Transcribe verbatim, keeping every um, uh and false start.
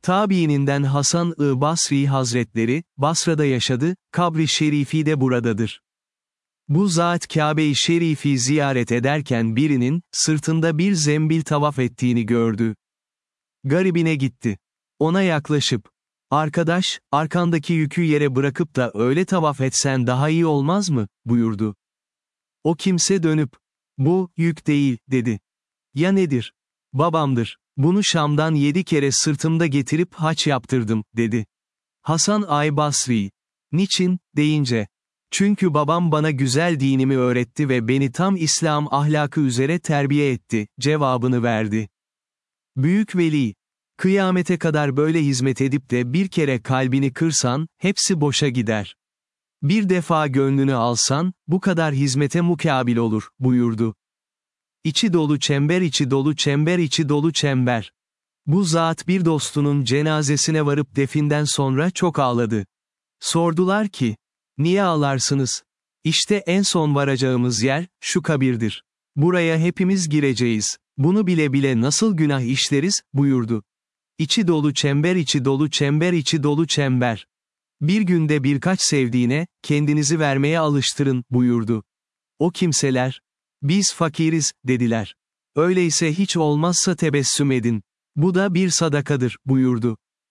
Tabiininden Hasan-ı Basri Hazretleri, Basra'da yaşadı, kabri şerifi de buradadır. Bu zat Kabe-i Şerifi ziyaret ederken birinin, sırtında bir zembil tavaf ettiğini gördü. Garibine gitti. Ona yaklaşıp, "Arkadaş, arkandaki yükü yere bırakıp da öyle tavaf etsen daha iyi olmaz mı?" buyurdu. O kimse dönüp, "Bu, yük değil," dedi. "Ya nedir?" "Babamdır. Bunu Şam'dan yedi kere sırtımda getirip haç yaptırdım," dedi. Hasan-ı Basri, "Niçin?" deyince, "Çünkü babam bana güzel dinimi öğretti ve beni tam İslam ahlakı üzere terbiye etti," cevabını verdi. Büyük veli, kıyamete kadar böyle hizmet edip de bir kere kalbini kırsan, hepsi boşa gider. Bir defa gönlünü alsan, bu kadar hizmete mukabil olur, buyurdu. İçi dolu çember içi dolu çember içi dolu çember. Bu zat bir dostunun cenazesine varıp definden sonra çok ağladı. Sordular ki, "Niye ağlarsınız?" "İşte en son varacağımız yer, şu kabirdir. Buraya hepimiz gireceğiz. Bunu bile bile nasıl günah işleriz," buyurdu. İçi dolu çember içi dolu çember içi dolu çember. Bir günde birkaç sevdiğine, kendinizi vermeye alıştırın, buyurdu. O kimseler, "Biz fakiriz," dediler. "Öyleyse hiç olmazsa tebessüm edin. Bu da bir sadakadır," buyurdu.